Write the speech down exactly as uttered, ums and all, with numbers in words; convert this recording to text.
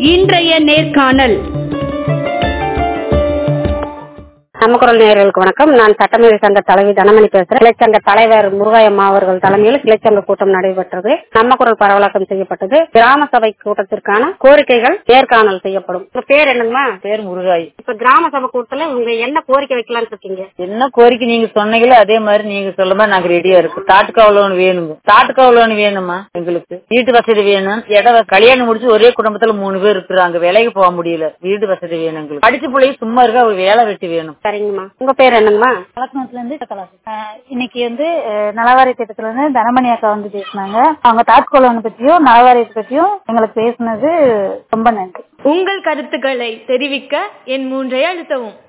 இன்றைய நேர்காணல். நம்ம குரல் நேயர்களுக்கு வணக்கம். நான் சட்டமேதை சங்க தலைவி தனமணி பேசுறேன். கிளைச்சங்க தலைவர் முருகாயம்மா அவர்கள் தலைமையில் கிளைச்சங்க கூட்டம் நடைபெற்றது. நம்ம குரல் பரவலாக்கம் செய்யப்பட்டது. கிராம சபை கூட்டத்திற்கான கோரிக்கைகள் நேர்காணல் செய்யப்படும். உங்க பேர் என்னங்கம்மா? பேர் முருகாய். இப்ப கிராம சபை கூட்டத்துல உங்க என்ன கோரிக்கை வைக்கலாம்னு இருக்கீங்க? என்ன கோரிக்கை நீங்க சொன்னீங்களோ அதே மாதிரி நீங்க சொல்லுமா நாங்க ரெடியா இருக்கோம். தாட்டுக்காவ லோன் வேணுங்க. தாட்டுக்காவ லோன் வேணுமா? எங்களுக்கு வீட்டு வசதி வேணும். இட கல்யாணம் முடிச்சு ஒரே குடும்பத்துல மூணு பேர் இருக்கிறாங்க. வேலைக்கு போக முடியல. வீடு வசதி வேணும். எங்களுக்கு படிச்சு பிள்ளைங்க சும்மா இருக்க ஒரு வேலை வெட்டி வேணும். சரிங்கம்மா. உங்க பேர் என்னங்கம்மா? கலக்கணத்துல இருந்து இன்னைக்கு வந்து நலவாரிய திட்டத்துல இருந்து தனமணி அக்கா வந்து பேசினாங்க. அவங்க தாட்கோலோன் பத்தியும் நலவாரியத்தை பத்தியும் எங்களுக்கு பேசினது ரொம்ப நன்றி. உங்கள் கருத்துக்களை தெரிவிக்க என் மூன்றை அழுத்தவும்.